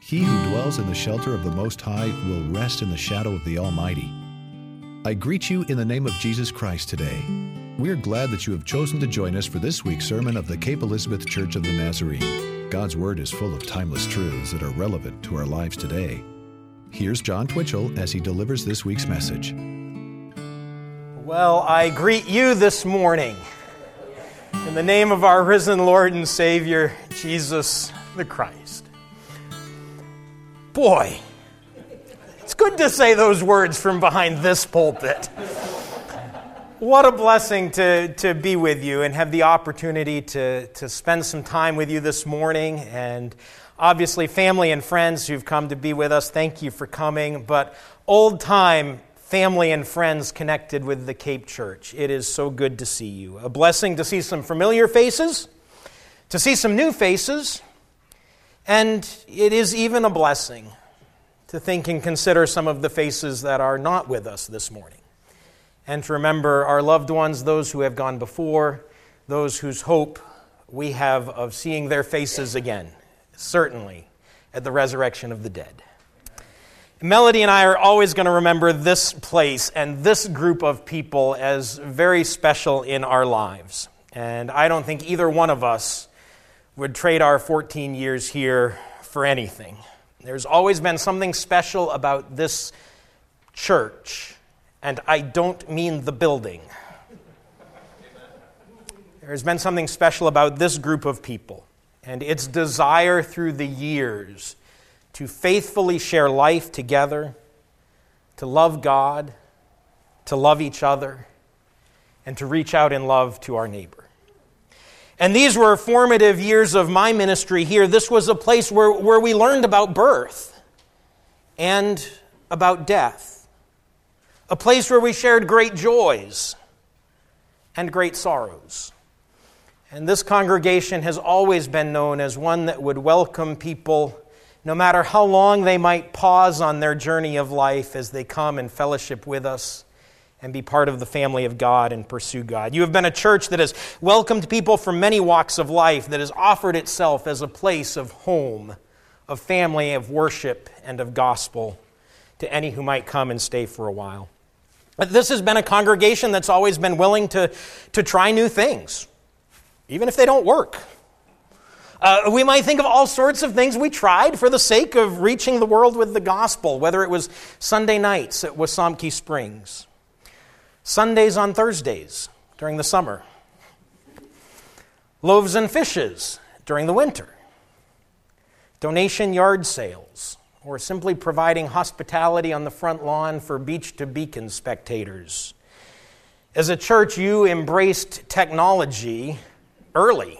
He who dwells in the shelter of the Most High will rest in the shadow of the Almighty. I greet you in the name of Jesus Christ today. We're glad that you have chosen to join us for this week's sermon of the Cape Elizabeth Church of the Nazarene. God's Word is full of timeless truths that are relevant to our lives today. Here's John Twitchell as he delivers this week's message. Well, I greet you this morning in the name of our risen Lord and Savior, Jesus the Christ. Boy, it's good to say those words from behind this pulpit. What a blessing to be with you and have the opportunity to spend some time with you this morning. And obviously, family and friends who've come to be with us, thank you for coming. But old-time family and friends connected with the Cape Church, it is so good to see you. A blessing to see some familiar faces, to see some new faces, and it is even a blessing to think and consider some of the faces that are not with us this morning. And to remember our loved ones, those who have gone before, those whose hope we have of seeing their faces again, certainly at the resurrection of the dead. Melody and I are always going to remember this place and this group of people as very special in our lives. And I don't think either one of us would trade our 14 years here for anything. There's always been something special about this church, and I don't mean the building. There's been something special about this group of people and its desire through the years to faithfully share life together, to love God, to love each other, and to reach out in love to our neighbor. And these were formative years of my ministry here. This was a place where we learned about birth and about death. A place where we shared great joys and great sorrows. And this congregation has always been known as one that would welcome people no matter how long they might pause on their journey of life as they come and fellowship with us and be part of the family of God and pursue God. You have been a church that has welcomed people from many walks of life, that has offered itself as a place of home, of family, of worship, and of gospel to any who might come and stay for a while. But this has been a congregation that's always been willing to try new things, even if they don't work. We might think of all sorts of things we tried for the sake of reaching the world with the gospel, whether it was Sunday nights at Wasamke Springs, Sundays on Thursdays during the summer, loaves and fishes during the winter, donation yard sales, or simply providing hospitality on the front lawn for Beach to Beacon spectators. As a church, you embraced technology early.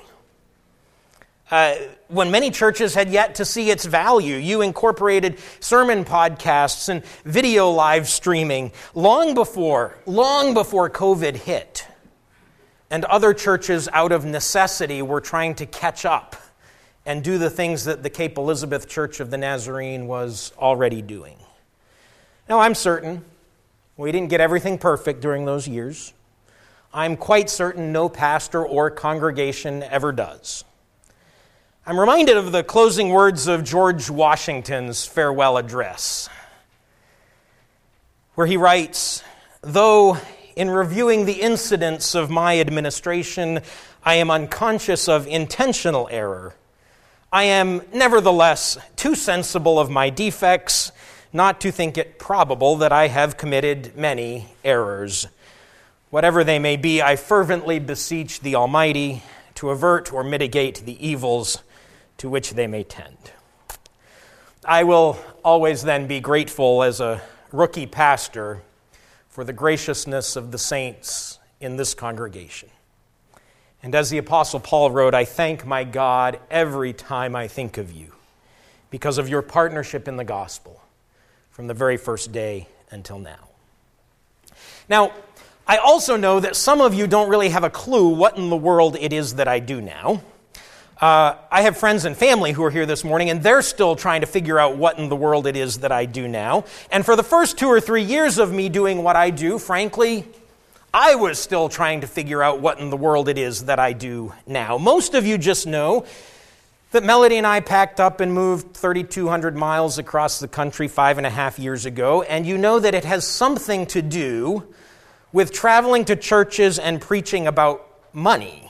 When many churches had yet to see its value, you incorporated sermon podcasts and video live streaming long before COVID hit. And other churches, out of necessity, were trying to catch up and do the things that the Cape Elizabeth Church of the Nazarene was already doing. Now, I'm certain we didn't get everything perfect during those years. I'm quite certain no pastor or congregation ever does. I'm reminded of the closing words of George Washington's farewell address, where he writes, "Though in reviewing the incidents of my administration, I am unconscious of intentional error, I am nevertheless too sensible of my defects not to think it probable that I have committed many errors. Whatever they may be, I fervently beseech the Almighty to avert or mitigate the evils to which they may tend." I will always then be grateful as a rookie pastor for the graciousness of the saints in this congregation. And as the Apostle Paul wrote, I thank my God every time I think of you because of your partnership in the gospel from the very first day until now. Now, I also know that some of you don't really have a clue what in the world it is that I do now. I have friends and family who are here this morning, and they're still trying to figure out what in the world it is that I do now. And for the first 2 or 3 years of me doing what I do, frankly, I was still trying to figure out what in the world it is that I do now. Most of you just know that Melody and I packed up and moved 3,200 miles across the country 5.5 years ago, and you know that it has something to do with traveling to churches and preaching about money.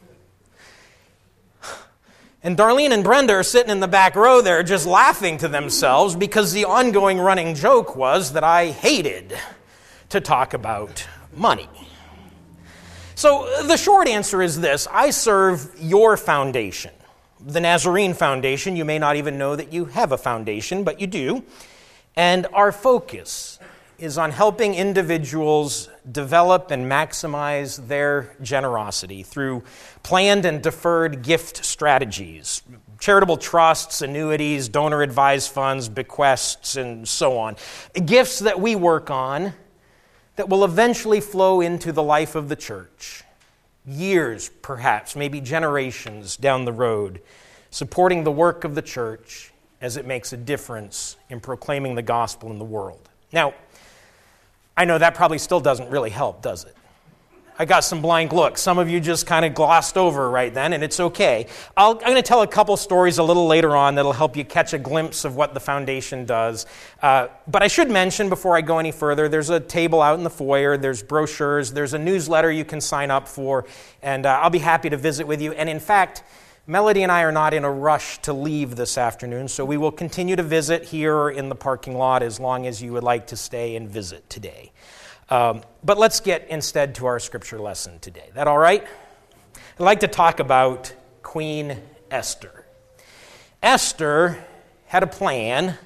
And Darlene and Brenda are sitting in the back row there just laughing to themselves because the ongoing running joke was that I hated to talk about money. So the short answer is this: I serve your foundation, the Nazarene Foundation. You may not even know that you have a foundation, but you do. And our focus is on helping individuals develop and maximize their generosity through planned and deferred gift strategies, charitable trusts, annuities, donor-advised funds, bequests, and so on. Gifts that we work on that will eventually flow into the life of the church, years perhaps, maybe generations down the road, supporting the work of the church as it makes a difference in proclaiming the gospel in the world. Now, I know that probably still doesn't really help, does it? I got some blank looks. Some of you just kind of glossed over right then, and it's okay. I'm going to tell a couple stories a little later on that'll help you catch a glimpse of what the foundation does. But I should mention before I go any further, there's a table out in the foyer, there's brochures, there's a newsletter you can sign up for, and I'll be happy to visit with you. And in fact, Melody and I are not in a rush to leave this afternoon, so we will continue to visit here in the parking lot as long as you would like to stay and visit today. But let's get instead to our scripture lesson today. That all right? I'd like to talk about Queen Esther. Esther had a plan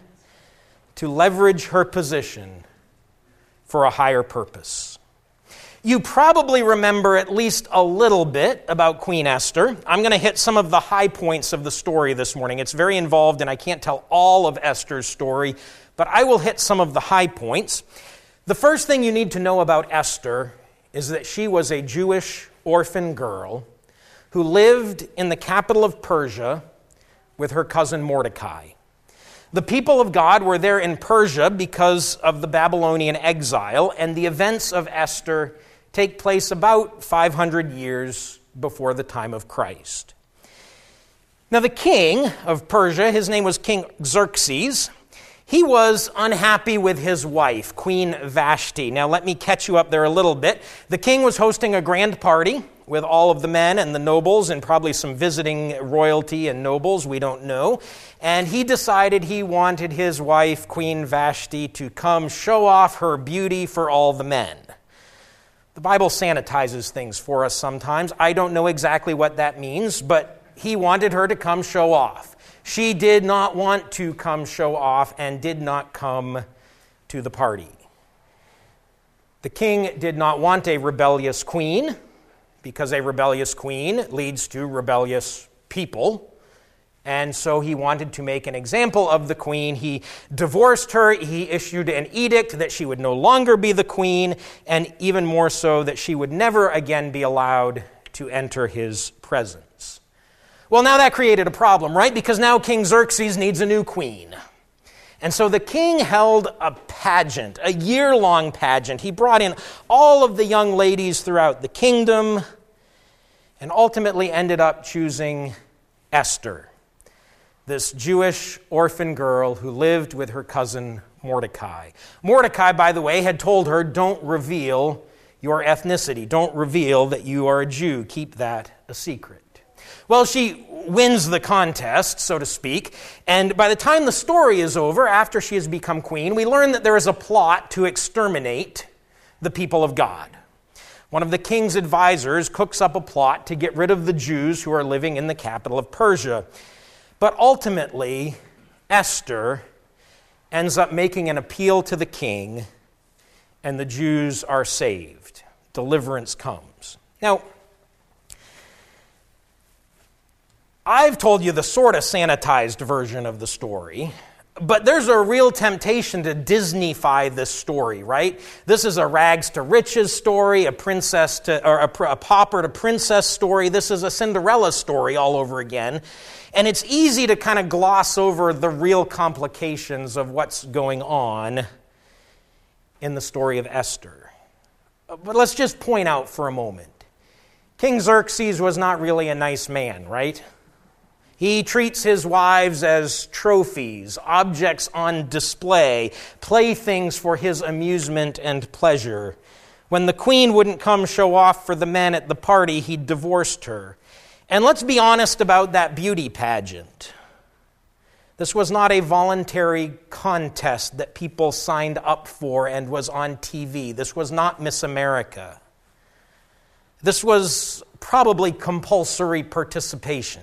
to leverage her position for a higher purpose. You probably remember at least a little bit about Queen Esther. I'm going to hit some of the high points of the story this morning. It's very involved, and I can't tell all of Esther's story, but I will hit some of the high points. The first thing you need to know about Esther is that she was a Jewish orphan girl who lived in the capital of Persia with her cousin Mordecai. The people of God were there in Persia because of the Babylonian exile, and the events of Esther take place about 500 years before the time of Christ. Now, the king of Persia, his name was King Xerxes. He was unhappy with his wife, Queen Vashti. Now, let me catch you up there a little bit. The king was hosting a grand party with all of the men and the nobles and probably some visiting royalty and nobles, we don't know. And he decided he wanted his wife, Queen Vashti, to come show off her beauty for all the men. The Bible sanitizes things for us sometimes. I don't know exactly what that means, but he wanted her to come show off. She did not want to come show off and did not come to the party. The king did not want a rebellious queen because a rebellious queen leads to rebellious people. And so he wanted to make an example of the queen. He divorced her. He issued an edict that she would no longer be the queen, and even more so that she would never again be allowed to enter his presence. Well, now that created a problem, right? Because now King Xerxes needs a new queen. And so the king held a pageant, a year-long pageant. He brought in all of the young ladies throughout the kingdom and ultimately ended up choosing Esther, this Jewish orphan girl who lived with her cousin Mordecai. Mordecai, by the way, had told her, don't reveal your ethnicity. Don't reveal that you are a Jew. Keep that a secret. Well, she wins the contest, so to speak, and by the time the story is over, after she has become queen, we learn that there is a plot to exterminate the people of God. One of the king's advisors cooks up a plot to get rid of the Jews who are living in the capital of Persia. But ultimately, Esther ends up making an appeal to the king, and the Jews are saved. Deliverance comes. Now, I've told you the sort of sanitized version of the story, but there's a real temptation to Disney-fy this story, right? This is a rags to riches story, a pauper to princess story. This is a Cinderella story all over again. And it's easy to kind of gloss over the real complications of what's going on in the story of Esther. But let's just point out for a moment. King Xerxes was not really a nice man, right? He treats his wives as trophies, objects on display, playthings for his amusement and pleasure. When the queen wouldn't come show off for the men at the party, he divorced her. And let's be honest about that beauty pageant. This was not a voluntary contest that people signed up for and was on TV. This was not Miss America. This was probably compulsory participation.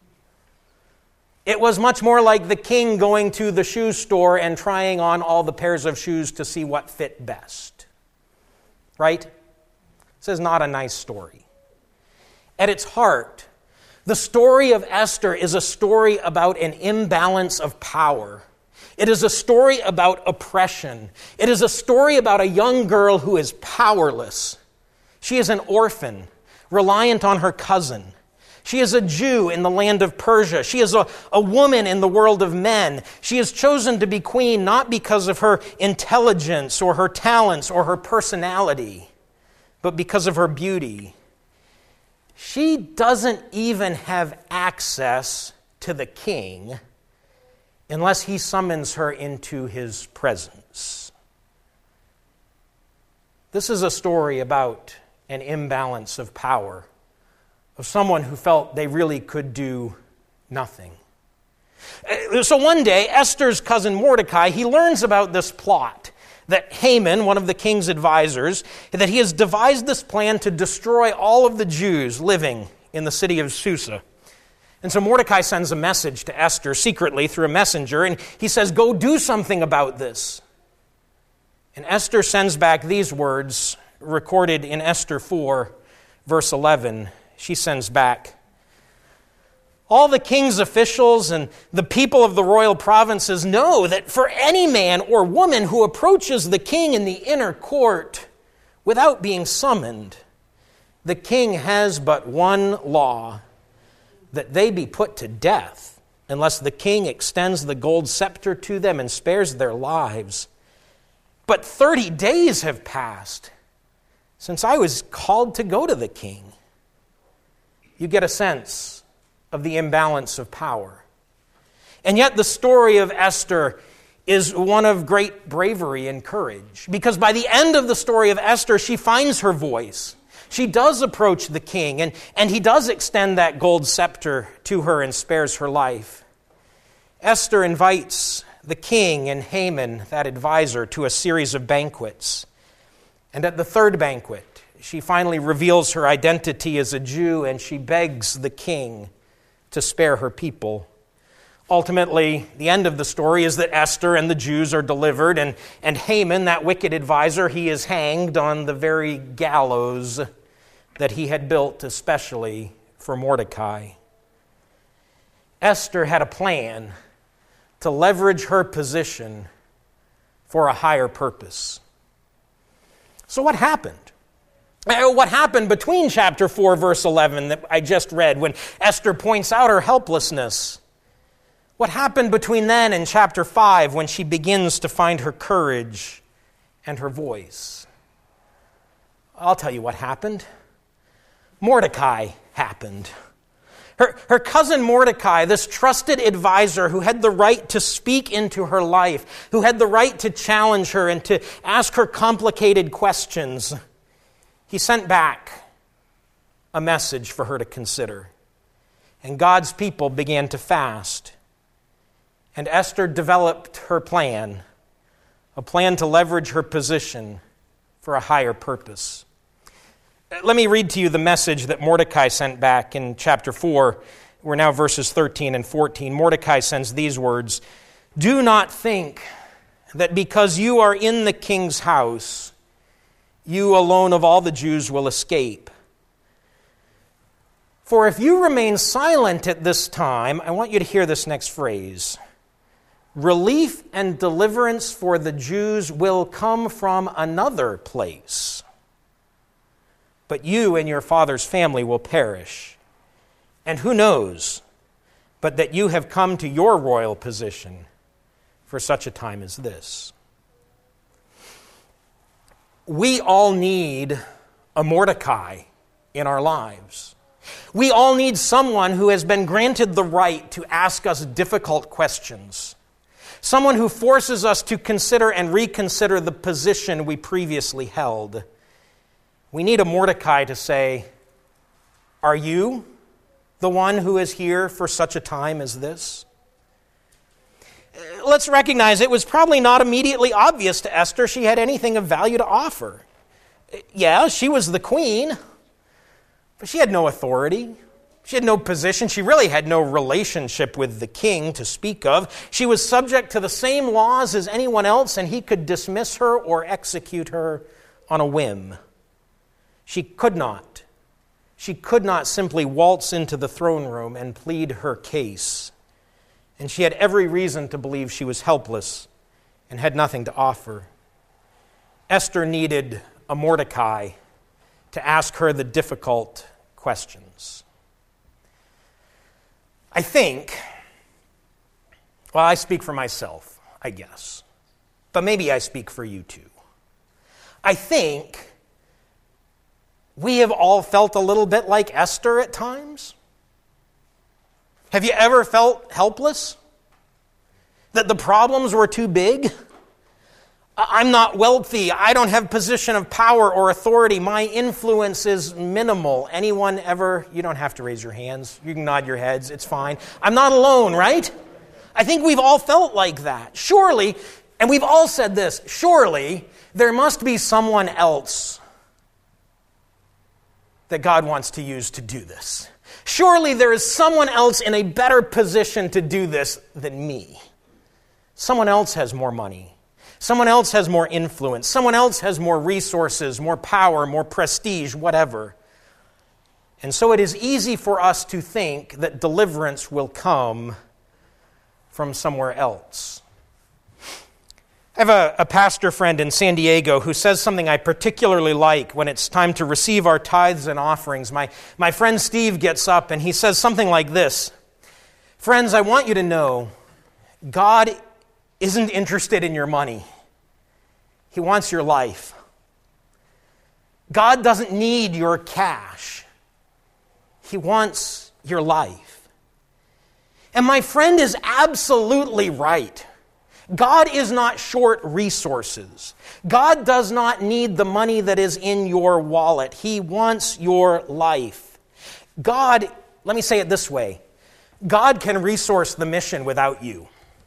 It was much more like the king going to the shoe store and trying on all the pairs of shoes to see what fit best. Right? This is not a nice story. At its heart, the story of Esther is a story about an imbalance of power. It is a story about oppression. It is a story about a young girl who is powerless. She is an orphan, reliant on her cousin. She is a Jew in the land of Persia. She is a woman in the world of men. She is chosen to be queen not because of her intelligence or her talents or her personality, but because of her beauty. She doesn't even have access to the king unless he summons her into his presence. This is a story about an imbalance of power, of someone who felt they really could do nothing. So one day, Esther's cousin Mordecai, he learns about this plot that Haman, one of the king's advisors, that he has devised this plan to destroy all of the Jews living in the city of Susa. And so Mordecai sends a message to Esther secretly through a messenger, and he says, "Go do something about this." And Esther sends back these words recorded in Esther 4, verse 11. She sends back, "All the king's officials and the people of the royal provinces know that for any man or woman who approaches the king in the inner court without being summoned, the king has but one law, that they be put to death unless the king extends the gold scepter to them and spares their lives. But 30 days have passed since I was called to go to the king." You get a sense of the imbalance of power. And yet the story of Esther is one of great bravery and courage, because by the end of the story of Esther, she finds her voice. She does approach the king, and he does extend that gold scepter to her and spares her life. Esther invites the king and Haman, that advisor, to a series of banquets. And at the third banquet, she finally reveals her identity as a Jew, and she begs the king to spare her people. Ultimately, the end of the story is that Esther and the Jews are delivered, and Haman, that wicked advisor, he is hanged on the very gallows that he had built especially for Mordecai. Esther had a plan to leverage her position for a higher purpose. So what happened? What happened between chapter 4, verse 11 that I just read, when Esther points out her helplessness? What happened between then and chapter 5 when she begins to find her courage and her voice? I'll tell you what happened. Mordecai happened. Her cousin Mordecai, this trusted advisor who had the right to speak into her life, who had the right to challenge her and to ask her complicated questions, he sent back a message for her to consider. And God's people began to fast. And Esther developed her plan, a plan to leverage her position for a higher purpose. Let me read to you the message that Mordecai sent back in chapter 4. We're now verses 13 and 14. Mordecai sends these words, "Do not think that because you are in the king's house, you alone of all the Jews will escape. For if you remain silent at this time," I want you to hear this next phrase, "relief and deliverance for the Jews will come from another place. But you and your father's family will perish. And who knows but that you have come to your royal position for such a time as this." We all need a Mordecai in our lives. We all need someone who has been granted the right to ask us difficult questions. Someone who forces us to consider and reconsider the position we previously held. We need a Mordecai to say, "Are you the one who is here for such a time as this?" Let's recognize it was probably not immediately obvious to Esther she had anything of value to offer. Yeah, she was the queen, but she had no authority. She had no position. She really had no relationship with the king to speak of. She was subject to the same laws as anyone else, and he could dismiss her or execute her on a whim. She could not simply waltz into the throne room and plead her case. And she had every reason to believe she was helpless and had nothing to offer. Esther needed a Mordecai to ask her the difficult questions. I speak for myself, I guess, but maybe I speak for you too. I think we have all felt a little bit like Esther at times. Have you ever felt helpless? That the problems were too big? I'm not wealthy. I don't have position of power or authority. My influence is minimal. Anyone ever? You don't have to raise your hands. You can nod your heads. It's fine. I'm not alone, right? I think we've all felt like that. Surely, and we've all said this, surely there must be someone else that God wants to use to do this. Surely there is someone else in a better position to do this than me. Someone else has more money. Someone else has more influence. Someone else has more resources, more power, more prestige, whatever. And so it is easy for us to think that deliverance will come from somewhere else. I have a pastor friend in San Diego who says something I particularly like when it's time to receive our tithes and offerings. My friend Steve gets up and he says something like this: "Friends, I want you to know God isn't interested in your money. He wants your life. God doesn't need your cash. He wants your life." And my friend is absolutely right. God is not short resources. God does not need the money that is in your wallet. He wants your life. God, let me say it this way, God can resource the mission without you.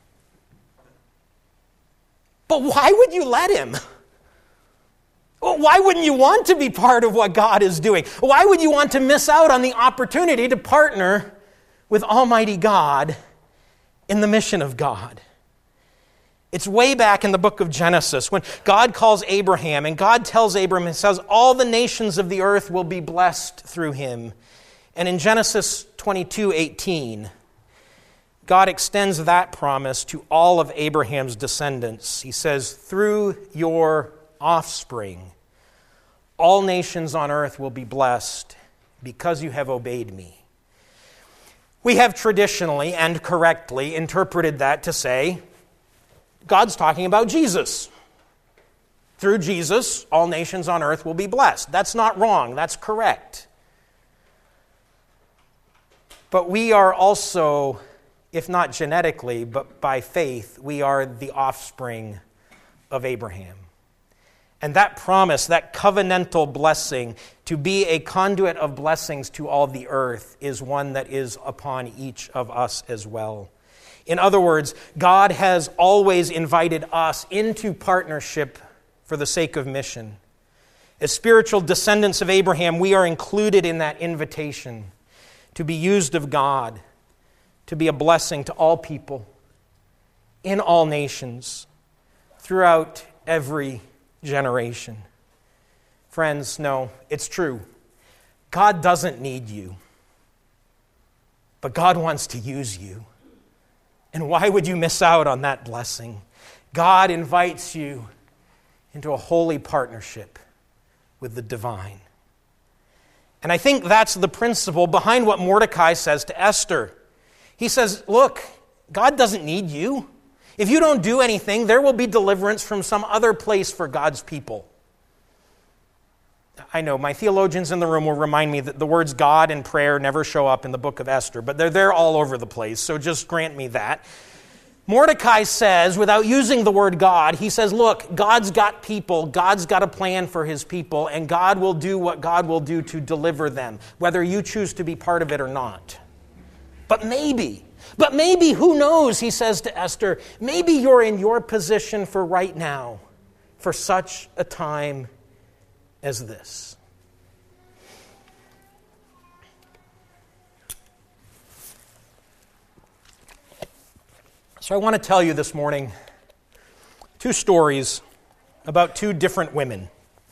But why would you let him? Why wouldn't you want to be part of what God is doing? Why would you want to miss out on the opportunity to partner with Almighty God in the mission of God? It's way back in the book of Genesis when God calls Abraham, and God tells Abraham, and says, all the nations of the earth will be blessed through him. And in Genesis 22:18, God extends that promise to all of Abraham's descendants. He says, through your offspring, all nations on earth will be blessed because you have obeyed me. We have traditionally and correctly interpreted that to say, God's talking about Jesus. Through Jesus, all nations on earth will be blessed. That's not wrong. That's correct. But we are also, if not genetically, but by faith, we are the offspring of Abraham. And that promise, that covenantal blessing to be a conduit of blessings to all the earth is one that is upon each of us as well. In other words, God has always invited us into partnership for the sake of mission. As spiritual descendants of Abraham, we are included in that invitation to be used of God, to be a blessing to all people, in all nations, throughout every generation. Friends, no, it's true. God doesn't need you, but God wants to use you. And why would you miss out on that blessing? God invites you into a holy partnership with the divine. And I think that's the principle behind what Mordecai says to Esther. He says, look, God doesn't need you. If you don't do anything, there will be deliverance from some other place for God's people. I know my theologians in the room will remind me that the words God and prayer never show up in the book of Esther, but they're there all over the place, so just grant me that. Mordecai says, without using the word God, he says, look, God's got people, God's got a plan for his people, and God will do what God will do to deliver them, whether you choose to be part of it or not. But maybe, who knows, he says to Esther, maybe you're in your position for right now, for such a time as this. So I want to tell you this morning 2 stories about 2 different women.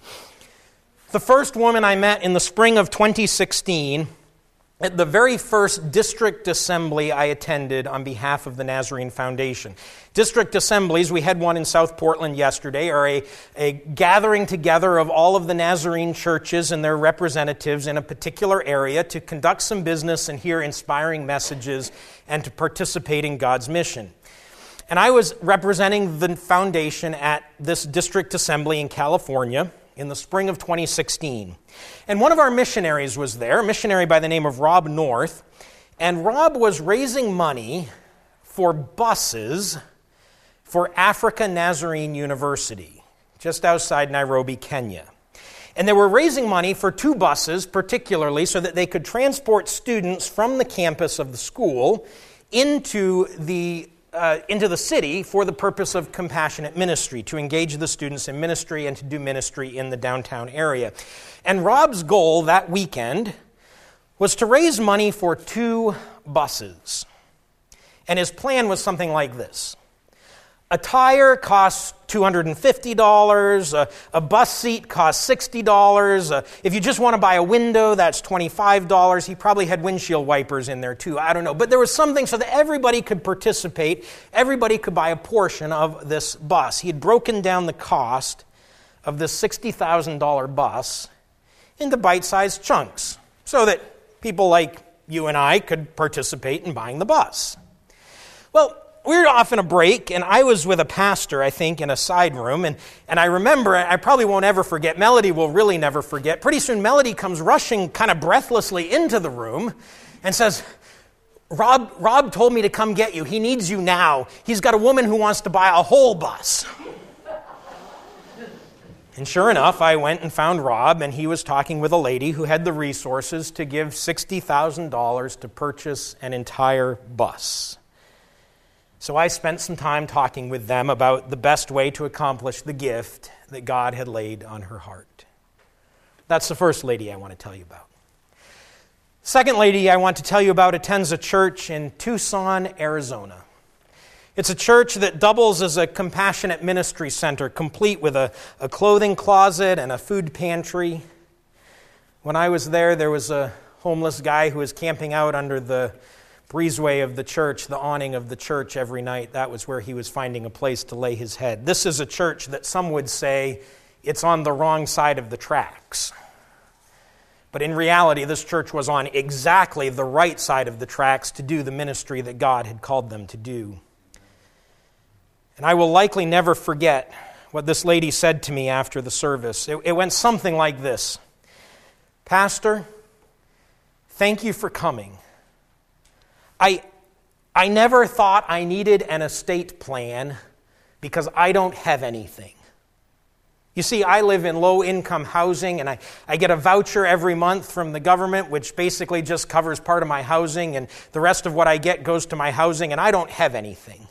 The first woman I met in the spring of 2016 at the very first district assembly I attended on behalf of the Nazarene Foundation. District assemblies, we had one in South Portland yesterday, are a gathering together of all of the Nazarene churches and their representatives in a particular area to conduct some business and hear inspiring messages and to participate in God's mission. And I was representing the foundation at this district assembly in California in the spring of 2016. And one of our missionaries was there, a missionary by the name of Rob North, and Rob was raising money for buses for Africa Nazarene University, just outside Nairobi, Kenya. And they were raising money for 2 buses, particularly, so that they could transport students from the campus of the school into the city for the purpose of compassionate ministry, to engage the students in ministry and to do ministry in the downtown area. And Rob's goal that weekend was to raise money for 2 buses. And his plan was something like this. A tire costs $250, a bus seat costs $60. If you just want to buy a window, that's $25. He probably had windshield wipers in there too, I don't know. But there was something so that everybody could participate, everybody could buy a portion of this bus. He had broken down the cost of this $60,000 bus into bite-sized chunks so that people like you and I could participate in buying the bus. Well, we were off in a break, and I was with a pastor, I think, in a side room, and I remember, I probably won't ever forget, Melody will really never forget, pretty soon Melody comes rushing kind of breathlessly into the room and says, Rob told me to come get you. He needs you now. He's got a woman who wants to buy a whole bus. And sure enough, I went and found Rob, and he was talking with a lady who had the resources to give $60,000 to purchase an entire bus. So I spent some time talking with them about the best way to accomplish the gift that God had laid on her heart. That's the first lady I want to tell you about. Second lady I want to tell you about attends a church in Tucson, Arizona. It's a church that doubles as a compassionate ministry center, complete with a clothing closet and a food pantry. When I was there was a homeless guy who was camping out under the breezeway of the church, the awning of the church every night. That was where he was finding a place to lay his head. This is a church that some would say it's on the wrong side of the tracks. But in reality, this church was on exactly the right side of the tracks to do the ministry that God had called them to do. And I will likely never forget what this lady said to me after the service. It went something like this. Pastor, thank you for coming. I never thought I needed an estate plan because I don't have anything. You see, I live in low-income housing, and I get a voucher every month from the government, which basically just covers part of my housing, and the rest of what I get goes to my housing, and I don't have anything.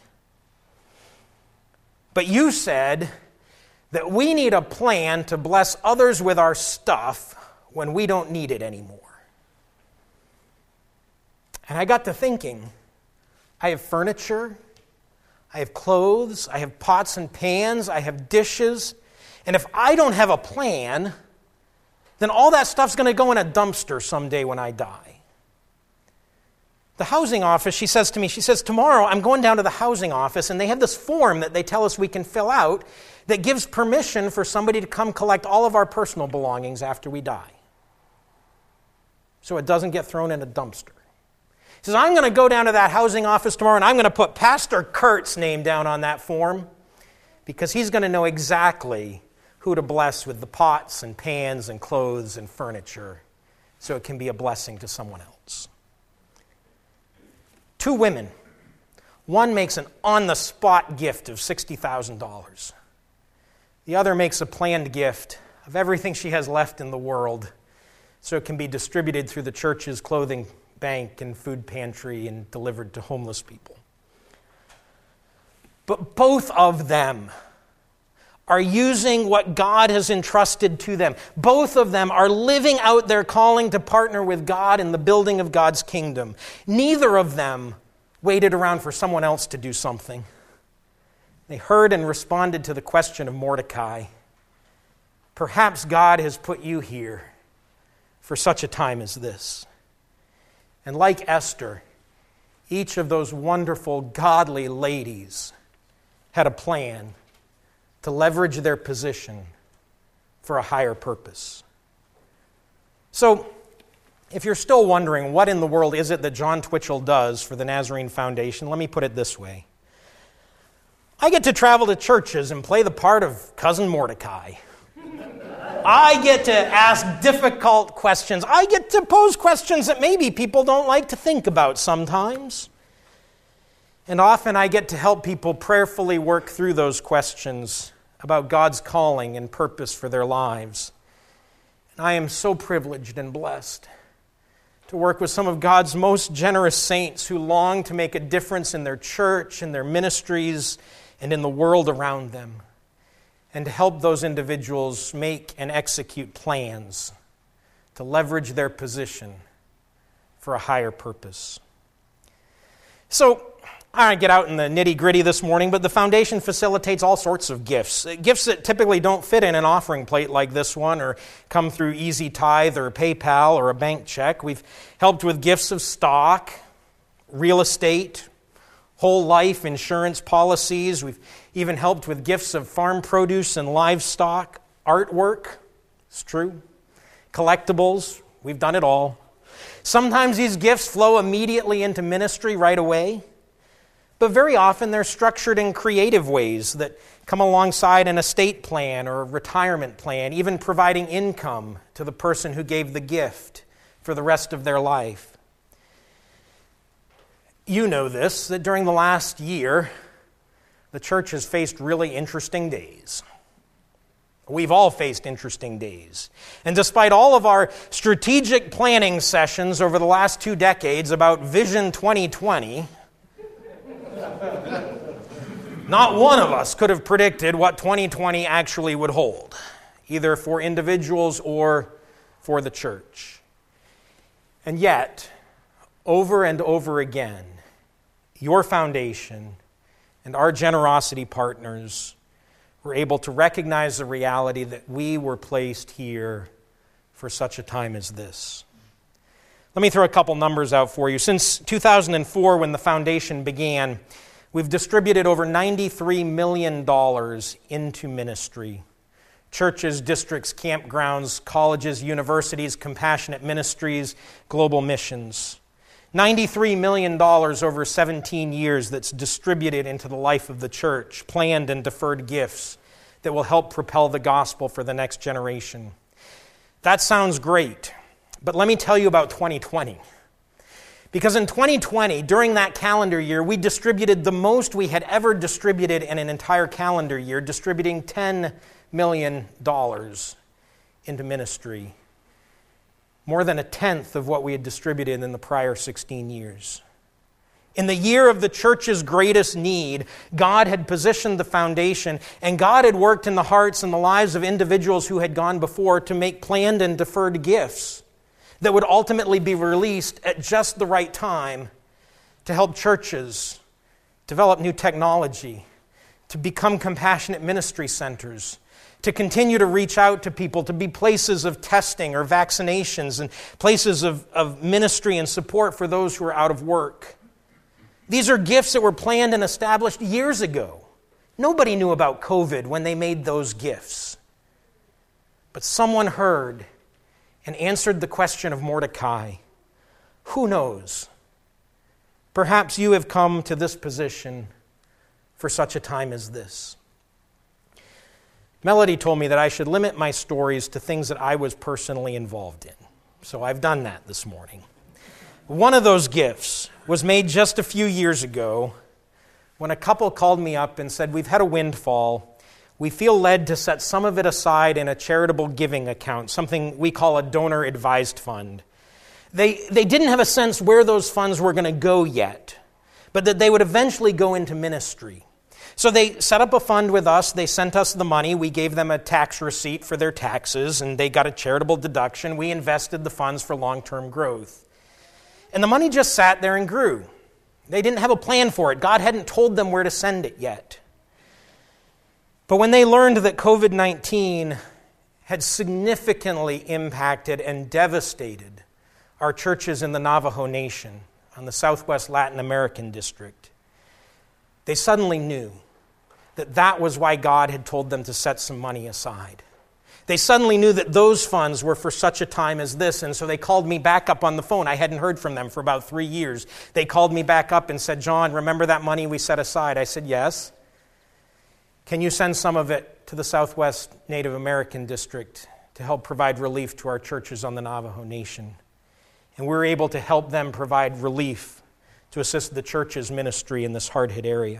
But you said that we need a plan to bless others with our stuff when we don't need it anymore. And I got to thinking, I have furniture, I have clothes, I have pots and pans, I have dishes, and if I don't have a plan, then all that stuff's going to go in a dumpster someday when I die. The housing office, she says to me, tomorrow I'm going down to the housing office, and they have this form that they tell us we can fill out that gives permission for somebody to come collect all of our personal belongings after we die, so it doesn't get thrown in a dumpster. He says, I'm going to go down to that housing office tomorrow, and I'm going to put Pastor Kurt's name down on that form because he's going to know exactly who to bless with the pots and pans and clothes and furniture so it can be a blessing to someone else. 2 women. One makes an on-the-spot gift of $60,000. The other makes a planned gift of everything she has left in the world so it can be distributed through the church's clothing bank and food pantry and delivered to homeless people. But both of them are using what God has entrusted to them. Both of them are living out their calling to partner with God in the building of God's kingdom. Neither of them waited around for someone else to do something. They heard and responded to the question of Mordecai. Perhaps God has put you here for such a time as this. And like Esther, each of those wonderful, godly ladies had a plan to leverage their position for a higher purpose. So, if you're still wondering what in the world is it that John Twitchell does for the Nazarene Foundation, let me put it this way. I get to travel to churches and play the part of Cousin Mordecai. I get to ask difficult questions. I get to pose questions that maybe people don't like to think about sometimes. And often I get to help people prayerfully work through those questions about God's calling and purpose for their lives. And I am so privileged and blessed to work with some of God's most generous saints who long to make a difference in their church, in their ministries, and in the world around them, and to help those individuals make and execute plans to leverage their position for a higher purpose. So, I don't get out in the nitty-gritty this morning, but the foundation facilitates all sorts of gifts. Gifts that typically don't fit in an offering plate like this one or come through Easy Tithe or PayPal or a bank check. We've helped with gifts of stock, real estate, whole life insurance policies. We've even helped with gifts of farm produce and livestock, artwork, it's true, collectibles. We've done it all. Sometimes these gifts flow immediately into ministry right away. But very often they're structured in creative ways that come alongside an estate plan or a retirement plan, even providing income to the person who gave the gift for the rest of their life. You know this, that during the last year, the church has faced really interesting days. We've all faced interesting days. And despite all of our strategic planning sessions over the last 2 decades about Vision 2020, not one of us could have predicted what 2020 actually would hold, either for individuals or for the church. And yet, over and over again, your foundation and our generosity partners were able to recognize the reality that we were placed here for such a time as this. Let me throw a couple numbers out for you. Since 2004, when the foundation began, we've distributed over $93 million into ministry. Churches, districts, campgrounds, colleges, universities, compassionate ministries, global missions. $93 million over 17 years that's distributed into the life of the church, planned and deferred gifts that will help propel the gospel for the next generation. That sounds great, but let me tell you about 2020. Because in 2020, during that calendar year, we distributed the most we had ever distributed in an entire calendar year, distributing $10 million into ministry. More than a tenth of what we had distributed in the prior 16 years. In the year of the church's greatest need, God had positioned the foundation, and God had worked in the hearts and the lives of individuals who had gone before to make planned and deferred gifts that would ultimately be released at just the right time to help churches develop new technology, to become compassionate ministry centers, to continue to reach out to people, to be places of testing or vaccinations and places of ministry and support for those who are out of work. These are gifts that were planned and established years ago. Nobody knew about COVID when they made those gifts. But someone heard and answered the question of Mordecai. Who knows? Perhaps you have come to this position for such a time as this. Melody told me that I should limit my stories to things that I was personally involved in. So I've done that this morning. One of those gifts was made just a few years ago when a couple called me up and said, "We've had a windfall. We feel led to set some of it aside in a charitable giving account, something we call a donor-advised fund." They didn't have a sense where those funds were going to go yet, but that they would eventually go into ministry. So they set up a fund with us. They sent us the money. We gave them a tax receipt for their taxes, and they got a charitable deduction. We invested the funds for long-term growth. And the money just sat there and grew. They didn't have a plan for it. God hadn't told them where to send it yet. But when they learned that COVID-19 had significantly impacted and devastated our churches in the Navajo Nation on the Southwest Latin American district, they suddenly knew that that was why God had told them to set some money aside. They suddenly knew that those funds were for such a time as this, and so they called me back up on the phone. I hadn't heard from them for about 3 years. They called me back up and said, "John, remember that money we set aside?" I said, "Yes." "Can you send some of it to the Southwest Native American district to help provide relief to our churches on the Navajo Nation?" And we were able to help them provide relief to assist the church's ministry in this hard-hit area.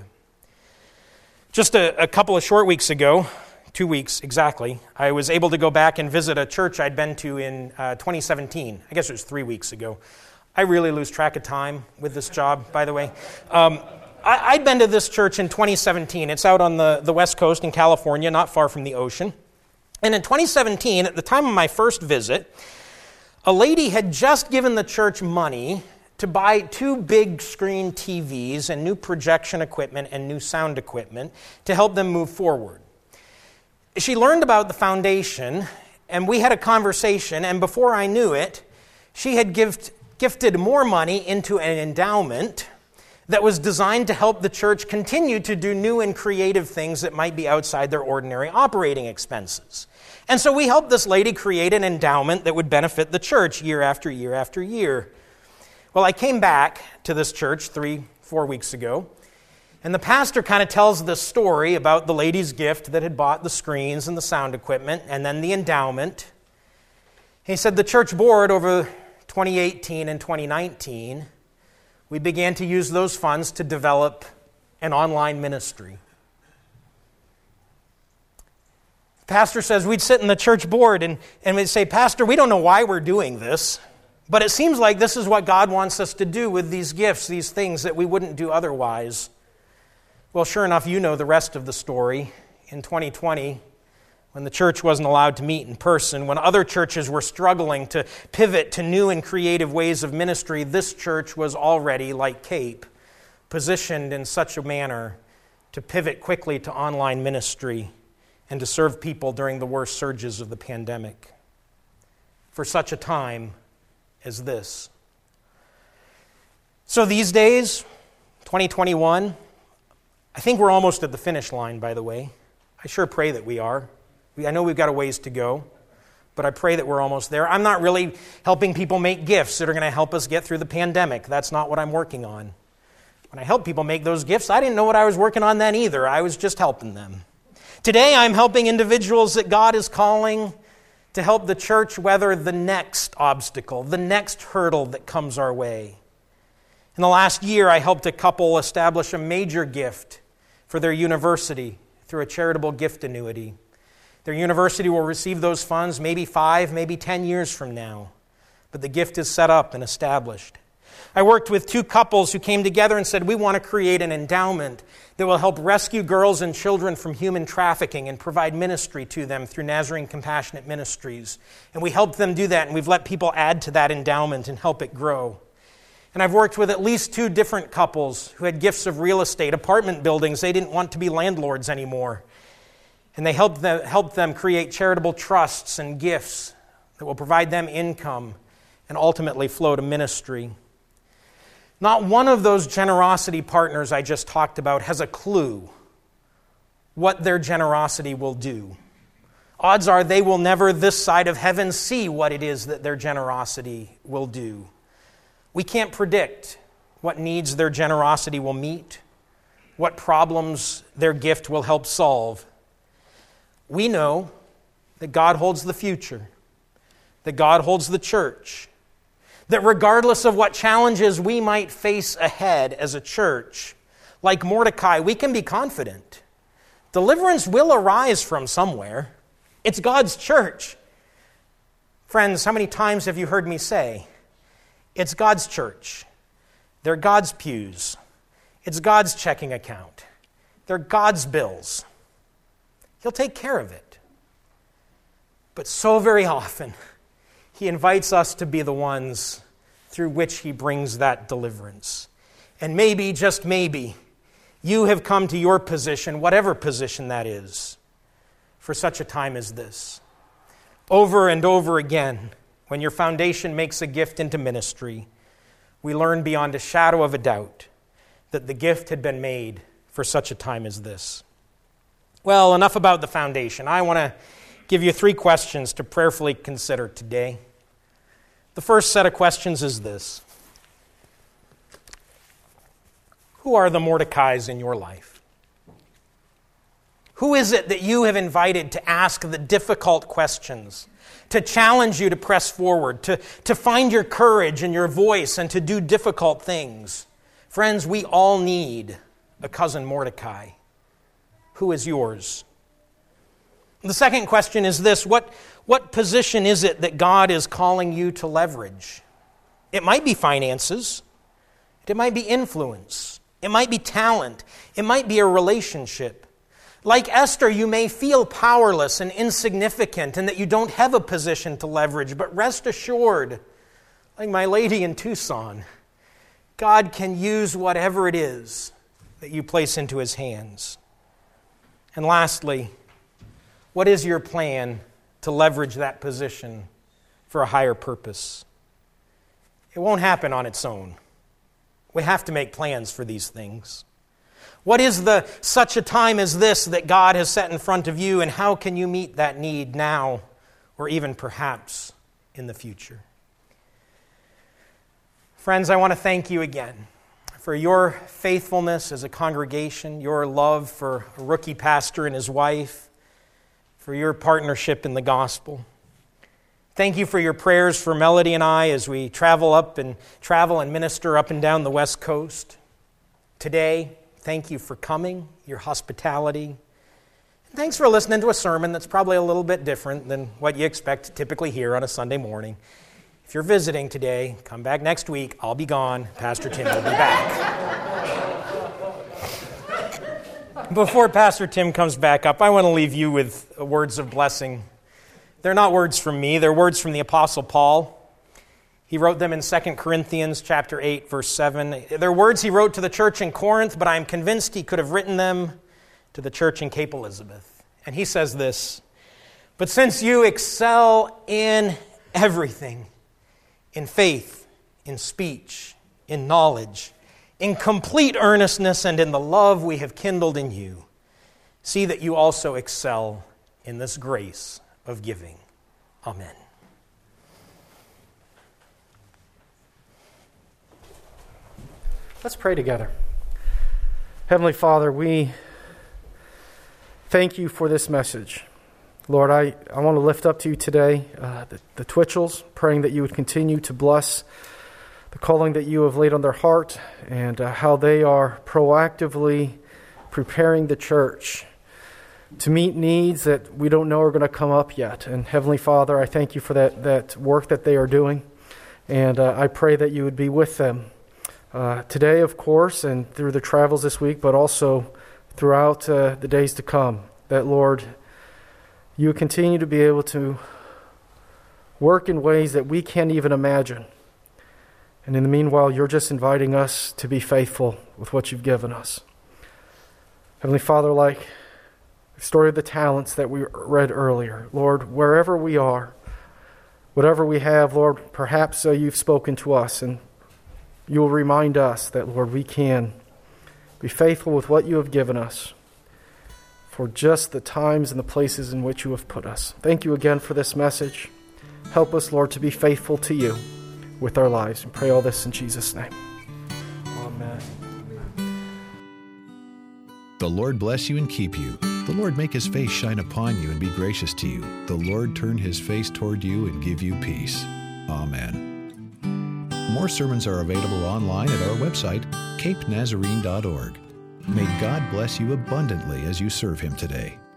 Just a couple of short weeks ago, 2 weeks exactly, I was able to go back and visit a church I'd been to in 2017. I guess it was 3 weeks ago. I really lose track of time with this job, by the way. I'd been to this church in 2017. It's out on the West Coast in California, not far from the ocean. And in 2017, at the time of my first visit, a lady had just given the church money to buy 2 big screen TVs and new projection equipment and new sound equipment to help them move forward. She learned about the foundation, and we had a conversation, and before I knew it, she had gifted more money into an endowment that was designed to help the church continue to do new and creative things that might be outside their ordinary operating expenses. And so we helped this lady create an endowment that would benefit the church year after year after year. Well, I came back to this church 3-4 weeks ago, and the pastor kind of tells this story about the lady's gift that had bought the screens and the sound equipment, and then the endowment. He said the church board over 2018 and 2019, we began to use those funds to develop an online ministry. The pastor says we'd sit in the church board and we'd say, "Pastor, we don't know why we're doing this, but it seems like this is what God wants us to do with these gifts, these things that we wouldn't do otherwise." Well, sure enough, you know the rest of the story. In 2020, when the church wasn't allowed to meet in person, when other churches were struggling to pivot to new and creative ways of ministry, this church was already, like Cape, positioned in such a manner to pivot quickly to online ministry and to serve people during the worst surges of the pandemic. For such a time as this. So these days, 2021, I think we're almost at the finish line, by the way. I sure pray that we are. I know we've got a ways to go, but I pray that we're almost there. I'm not really helping people make gifts that are going to help us get through the pandemic. That's not what I'm working on. When I help people make those gifts, I didn't know what I was working on then either. I was just helping them. Today, I'm helping individuals that God is calling to help the church weather the next obstacle, the next hurdle that comes our way. In the last year, I helped a couple establish a major gift for their university through a charitable gift annuity. Their university will receive those funds maybe 5, maybe 10 years from now, but the gift is set up and established. I worked with 2 couples who came together and said, we want to create an endowment that will help rescue girls and children from human trafficking and provide ministry to them through Nazarene Compassionate Ministries. And we helped them do that, and we've let people add to that endowment and help it grow. And I've worked with at least 2 different couples who had gifts of real estate, apartment buildings. They didn't want to be landlords anymore. And they helped them create charitable trusts and gifts that will provide them income and ultimately flow to ministry. Not one of those generosity partners I just talked about has a clue what their generosity will do. Odds are they will never this side of heaven see what it is that their generosity will do. We can't predict what needs their generosity will meet, what problems their gift will help solve. we know that God holds the future, that God holds the church, that regardless of what challenges we might face ahead as a church, like Mordecai, we can be confident. Deliverance will arise from somewhere. It's God's church. Friends, how many times have you heard me say, it's God's church. They're God's pews. It's God's checking account. They're God's bills. He'll take care of it. But so very often, He invites us to be the ones through which He brings that deliverance. And maybe, just maybe, you have come to your position, whatever position that is, for such a time as this. Over and over again, when your foundation makes a gift into ministry, we learn beyond a shadow of a doubt that the gift had been made for such a time as this. Well, enough about the foundation. I want to give you 3 questions to prayerfully consider today. The first set of questions is this: who are the Mordecais in your life? Who is it that you have invited to ask the difficult questions, to challenge you to press forward, to find your courage and your voice and to do difficult things? Friends, we all need a cousin Mordecai. Who is yours? The second question is this: what position is it that God is calling you to leverage? It might be finances. It might be influence. It might be talent. It might be a relationship. Like Esther, you may feel powerless and insignificant and that you don't have a position to leverage, but rest assured, like my lady in Tucson, God can use whatever it is that you place into His hands. And lastly, what is your plan to leverage that position for a higher purpose? It won't happen on its own. We have to make plans for these things. What is the such a time as this that God has set in front of you, and how can you meet that need now or even perhaps in the future? Friends, I want to thank you again for your faithfulness as a congregation, your love for a rookie pastor and his wife, for your partnership in the gospel. Thank you for your prayers for Melody and I as we travel and minister up and down the West Coast. Today, thank you for coming, your hospitality. And thanks for listening to a sermon that's probably a little bit different than what you expect to typically hear on a Sunday morning. If you're visiting today, come back next week. I'll be gone. Pastor Tim will be back. Before Pastor Tim comes back up, I want to leave you with words of blessing. They're not words from me. They're words from the Apostle Paul. He wrote them in 2 Corinthians chapter 8, verse 7. They're words he wrote to the church in Corinth, but I'm convinced he could have written them to the church in Cape Elizabeth. And he says this: "But since you excel in everything, in faith, in speech, in knowledge, in complete earnestness, and in the love we have kindled in you, see that you also excel in this grace of giving." Amen. Let's pray together. Heavenly Father, we thank you for this message. Lord, I want to lift up to you today the Twitchells, praying that you would continue to bless the calling that you have laid on their heart and how they are proactively preparing the church to meet needs that we don't know are going to come up yet. And Heavenly Father, I thank you for that work that they are doing, and I pray that you would be with them today, of course, and through the travels this week, but also throughout the days to come, that, Lord, you would continue to be able to work in ways that we can't even imagine. And in the meanwhile, you're just inviting us to be faithful with what you've given us. Heavenly Father, like the story of the talents that we read earlier, Lord, wherever we are, whatever we have, Lord, perhaps you've spoken to us, and you will remind us that, Lord, we can be faithful with what you have given us for just the times and the places in which you have put us. Thank you again for this message. Help us, Lord, to be faithful to you with our lives. And pray all this in Jesus' name. Amen. The Lord bless you and keep you. The Lord make his face shine upon you and be gracious to you. The Lord turn his face toward you and give you peace. Amen. More sermons are available online at our website, capenazarene.org. May God bless you abundantly as you serve him today.